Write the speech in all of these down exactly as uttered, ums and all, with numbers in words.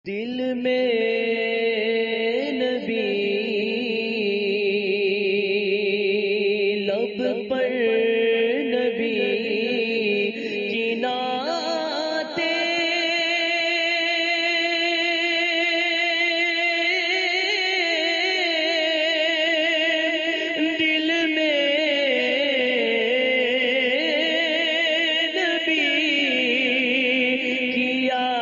دل میں نبی لب پر نبی کی نعتیں دل میں نبی کی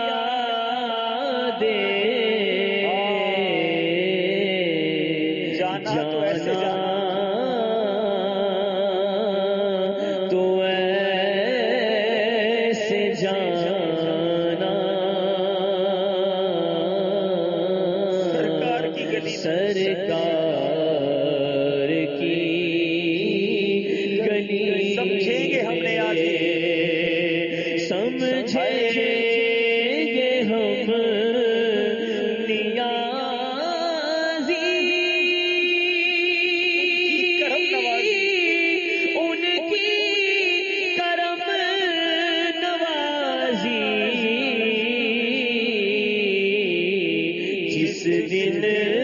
سرکار کی گلی سمجھیں گے ہم نے آج سمجھیں گے ہم نیازی کرم نوازی ان کی کرم نوازی جس دن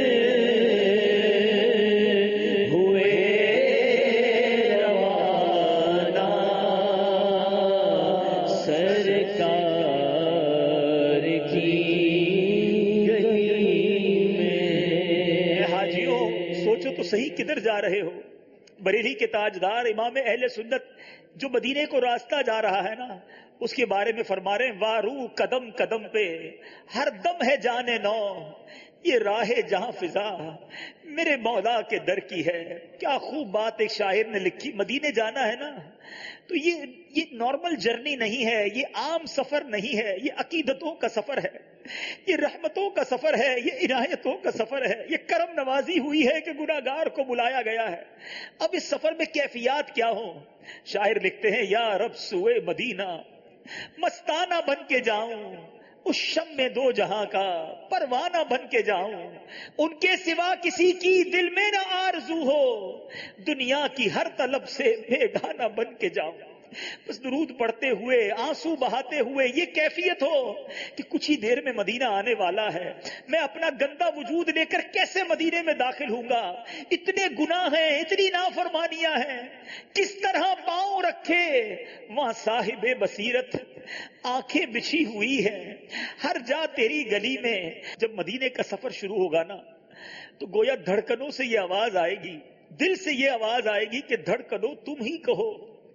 تو صحیح کدھر جا رہے ہو؟ بریلی کے تاجدار امام اہل سنت جو مدینے کو راستہ جا رہا ہے نا، اس کے بارے میں فرما رہے ہیں وارو قدم قدم پہ ہر دم ہے جانے نو، یہ راہ جہاں فضا میرے مولا کے در کی ہے۔ کیا خوب بات ایک شاعر نے لکھی، مدینے جانا ہے نا تو یہ یہ نارمل جرنی نہیں ہے، یہ عام سفر نہیں ہے، یہ عقیدتوں کا سفر ہے، یہ رحمتوں کا سفر ہے، یہ عنایتوں کا سفر ہے، یہ کرم نوازی ہوئی ہے کہ گناہگار کو بلایا گیا ہے۔ اب اس سفر میں کیفیات کیا ہوں؟ شاعر لکھتے ہیں یا رب سوئے مدینہ مستانہ بن کے جاؤں، اس شم میں دو جہاں کا پروانہ بن کے جاؤں، ان کے سوا کسی کی دل میں نہ آرزو ہو، دنیا کی ہر طلب سے بیگانہ بن کے جاؤں۔ بس درود پڑھتے ہوئے آنسو بہاتے ہوئے یہ کیفیت ہو کہ کچھ ہی دیر میں مدینہ آنے والا ہے، میں اپنا گندا وجود لے کر کیسے مدینے میں داخل ہوں گا، اتنے گناہ ہیں، اتنی نافرمانیاں ہیں، کس طرح پاؤں رکھے وہاں صاحب بصیرت، آنکھیں بچھی ہوئی ہیں ہر جا تیری گلی میں۔ جب مدینے کا سفر شروع ہوگا نا تو گویا دھڑکنوں سے یہ آواز آئے گی، دل سے یہ آواز آئے گی کہ دھڑکنوں تم ہی کہو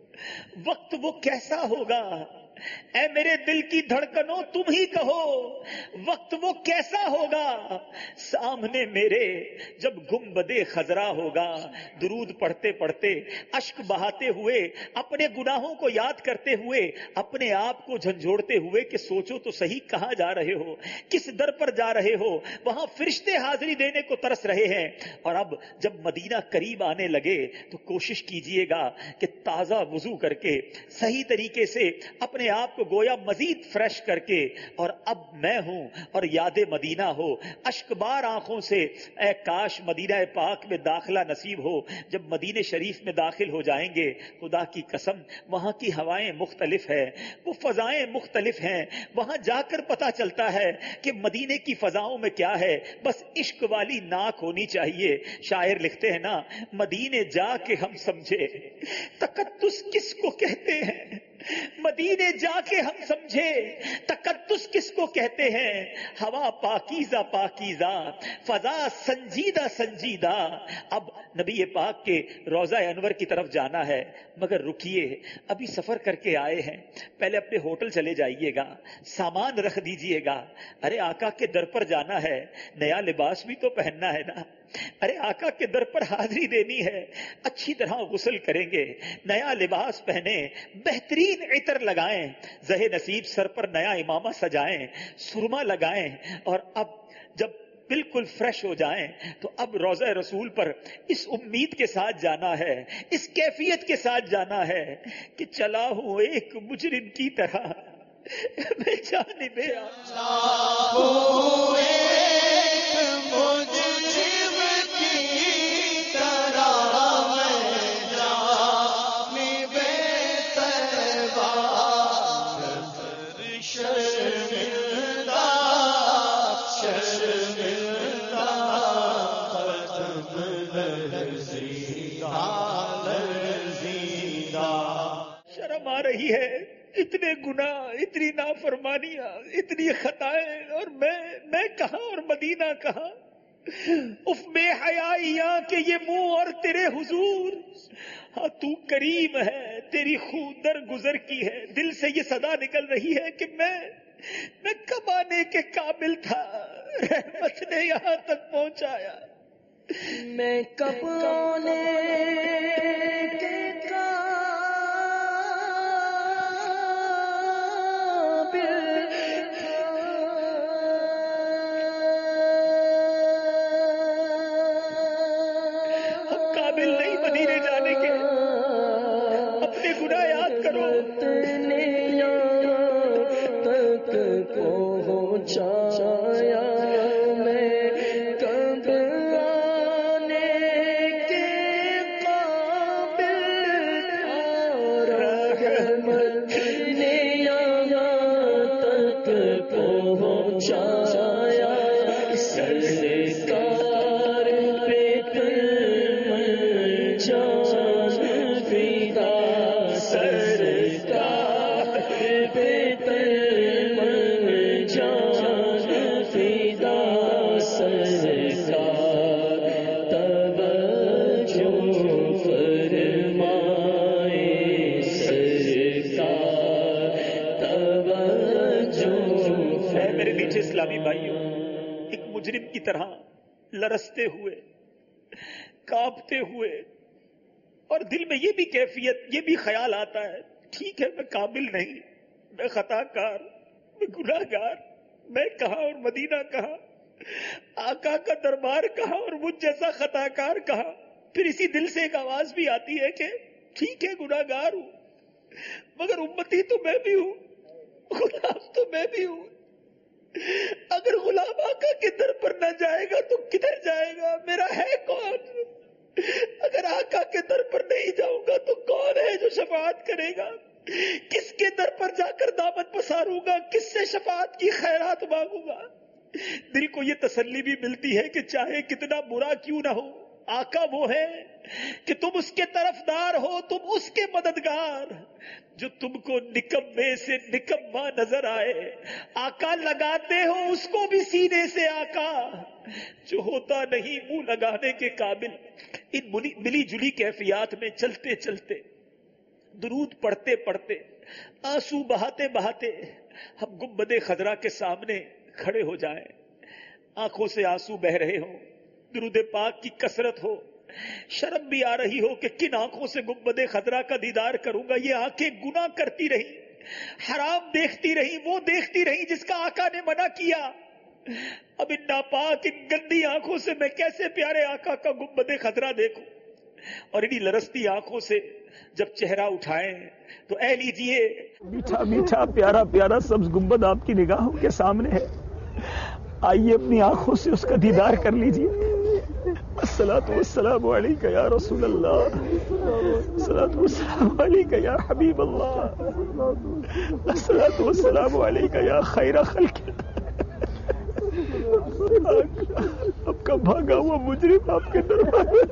وقت وہ کیسا ہوگا، اے میرے دل کی دھڑکنوں تم ہی کہو وقت وہ کیسا ہوگا، سامنے میرے جب گنبد خضرا ہوگا۔ درود پڑھتے پڑھتے اشک بہاتے ہوئے اپنے گناہوں کو یاد کرتے ہوئے اپنے آپ کو جھنجھوڑتے ہوئے کہ سوچو تو صحیح کہاں جا رہے ہو، کس در پر جا رہے ہو، وہاں فرشتے حاضری دینے کو ترس رہے ہیں۔ اور اب جب مدینہ قریب آنے لگے تو کوشش کیجئے گا کہ تازہ وضو کر کے صحیح طریقے سے اپنے آپ کو گویا مزید فریش کر کے، اور اب میں ہوں اور یاد مدینہ ہو، اشکبار آنکھوں سے اے کاش مدینہ پاک میں داخلہ نصیب ہو۔ جب مدینہ شریف میں داخل ہو جائیں گے خدا کی قسم وہاں کی ہوائیں مختلف ہیں، وہ فضائیں مختلف ہیں، وہاں جا کر پتا چلتا ہے کہ مدینے کی فضاؤں میں کیا ہے، بس عشق والی ناک ہونی چاہیے۔ شاعر لکھتے ہیں نا مدینے جا کے ہم سمجھے تقدس کس کو کہتے ہیں، مدینے جا کے ہم سمجھے تقدس کس کو کہتے ہیں، ہوا پاکیزہ پاکیزہ فضا سنجیدہ سنجیدہ۔ اب نبی پاک کے روضہ انور کی طرف جانا ہے، مگر رکیے، ابھی سفر کر کے آئے ہیں، پہلے اپنے ہوٹل چلے جائیے گا، سامان رکھ دیجئے گا۔ ارے آقا کے در پر جانا ہے، نیا لباس بھی تو پہننا ہے نا، ارے آقا کے در پر حاضری دینی ہے، اچھی طرح غسل کریں گے، نیا لباس پہنیں، بہترین عطر لگائیں، زہ نصیب سر پر نیا امامہ سجائیں، سرما لگائیں، اور اب جب بالکل فریش ہو جائیں تو اب روضہ رسول پر اس امید کے ساتھ جانا ہے، اس کیفیت کے ساتھ جانا ہے کہ چلا ہوں ایک مجرم کی طرح میں جانب آ رہی ہے، اتنے گناہ، اتنی نافرمانیاں، اتنی خطائیں، اور میں میں کہاں اور مدینہ کہاں؟ اف بے حیائیاں کہ یہ منہ اور تیرے حضور. ہاں تو کریم ہے، تیری خود در گزر کی ہے. دل سے یہ صدا نکل رہی ہے کہ میں میں کب آنے کے قابل تھا، رحمت نے یہاں تک پہنچایا. میں کب آنے کے قابل نہیں مدینے جانے کے. اپنے گناہ یاد کرو. تک پہنچایا میں کب آنے کے قابل رحمت نے یہاں تک پہنچایا. سرکار پہ جان فدا، سرکار پہ جان فدا، سرکار توجہ فرمائے، سرکار توجہ اے میرے نیچے اسلامی بھائیوں، ایک مجرم کی طرح لرزتے ہوئے، کانپتے ہوئے، اور دل میں یہ بھی کیفیت، یہ بھی خیال آتا ہے، ٹھیک ہے میں قابل نہیں، میں خطا کار، میں گناہ گار، میں کہاں اور مدینہ کہاں، آقا کا دربار کہاں اور مجھ جیسا خطا کار کہاں. پھر اسی دل سے ایک آواز بھی آتی ہے کہ ٹھیک ہے گناہ گار ہوں، مگر امتی تو میں بھی ہوں، غلام تو میں بھی ہوں. اگر غلام آقا کے در پر نہ جائے گا تو کدھر جائے گا؟ میرا ہے کون؟ اگر آقا کے در پر نہیں جاؤں گا تو کون ہے جو شفاعت کرے گا؟ کس کے در پر جا کر دامن پساروں گا؟ کس سے شفاعت کی خیرات مانگوں گا؟ دل کو یہ تسلی بھی ملتی ہے کہ چاہے کتنا برا کیوں نہ ہو، آقا وہ ہے کہ تم اس کے طرفدار ہو، تم اس کے مددگار. جو تم کو نکمے سے نکما نظر آئے، آقا لگاتے ہو اس کو بھی سینے سے. آقا جو ہوتا نہیں منہ لگانے کے قابل. ان ملی جلی کیفیات میں چلتے چلتے، درود پڑھتے پڑھتے، آنسو بہاتے بہاتے ہم گنبد خضرا کے سامنے کھڑے ہو جائیں. آنکھوں سے آنسو بہ رہے ہوں، درود پاک کی کثرت ہو، شرم بھی آ رہی ہو کہ کن آنکھوں سے گنبد خضرا کا دیدار کروں گا. یہ آنکھیں گناہ کرتی رہی، حرام دیکھتی رہی، وہ دیکھتی رہی جس کا آقا نے منع کیا. اب ان ناپاک ان گندی آنکھوں سے میں کیسے پیارے آقا کا گنبد خضرا دیکھوں؟ اور انہی لرزتی آنکھوں سے جب چہرہ اٹھائیں تو اے لیجئے میٹھا میٹھا پیارا پیارا سبز گنبد آپ کی نگاہوں کے سامنے ہے. آئیے اپنی آنکھوں سے اس کا دیدار کر لیجئے. الصلاۃ والسلام علیک یا رسول اللہ، الصلاۃ والسلام علیک یا حبیب اللہ، الصلاۃ والسلام علیک یا خیر خلق. آپ کا بھاگا ہوا مجرم آپ کے دربار میں.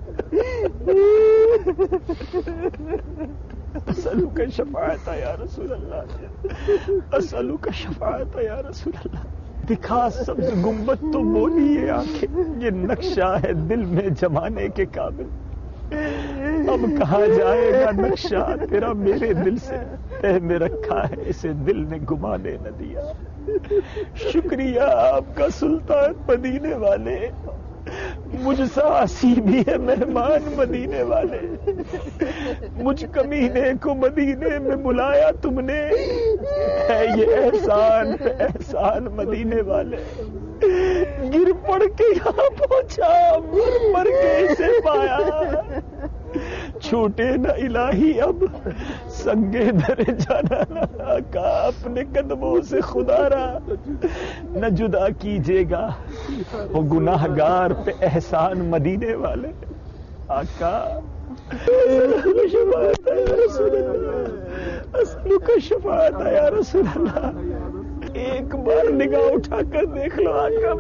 اسألوک شفاعت یا رسول اللہ، اسألوک شفاعت یا رسول اللہ. دکھا سبز گنبد تو بولی یہ آنکھیں، یہ نقشہ ہے دل میں جمانے کے قابل. اب کہاں جائے گا نقشہ تیرا میرے دل سے، تہ میں رکھا ہے اسے دل نے گمانے نہ دیا. شکریہ آپ کا سلطان مدینے والے، مجھ سا اسی بھی ہے مہمان مدینے والے. مجھ کمینے کو مدینے میں بلایا تم نے، ہے یہ احسان احسان مدینے والے. گر پڑ کے یہاں پہنچا، مر مر کے اسے پایا. چھوٹے نہ الہی اب سنگے در جانا کا، اپنے قدموں سے خدا را نہ جدا کیجیے گا. وہ گناہ گار پہ احسان مدینے والے. آقا شفاعت یا رسول اللہ، اسألوک شفاعت یا رسول اللہ. ایک بار نگاہ اٹھا کر دیکھ لو آقا،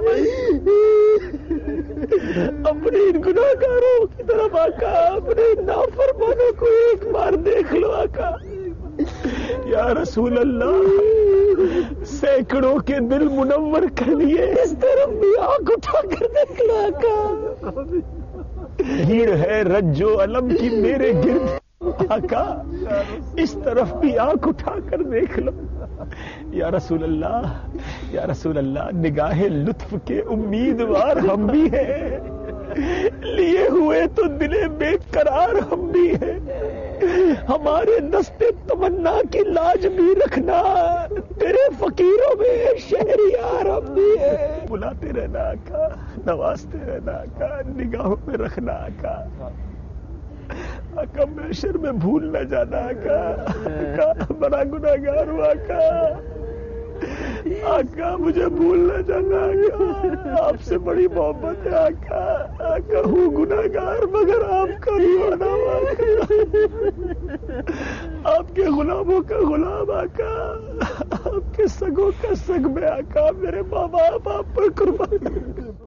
اپنے ان گناہ گاروں کی طرف آقا، اپنے نافرمانوں کو ایک بار دیکھ لو آقا. یا رسول اللہ سینکڑوں کے دل منور کر دیے، اس طرف بھی آنکھ اٹھا کر دیکھنا آقا، بھیڑ ہے رج و علم کی میرے گرد آقا، اس طرف بھی آنکھ اٹھا کر دیکھ لو یا رسول اللہ، یا رسول اللہ نگاہ لطف کے امیدوار ہم بھی ہیں، لیے ہوئے تو دل بے قرار ہم بھی ہیں، ہمارے دستے تمنا کی لاج بھی رکھنا، تیرے فقیروں میں شہریار ہم بھی ہیں، بلاتے رہنا آقا، نوازتے رہنا آقا، نگاہوں میں رکھنا آقا، آقا محشر میں بھول نہ جانا آقا، آقا بڑا گناہگار ہوں آقا، آقا مجھے بھول نہ جانا آقا، آپ سے بڑی محبت ہے آقا، آقا ہوں گناہگار مگر آپ کا دیوانہ آقا، آپ کے غلاموں کا غلام آقا، آپ کے سگوں کا سگ میں آقا، میرے ماں باپ آپ پر قربان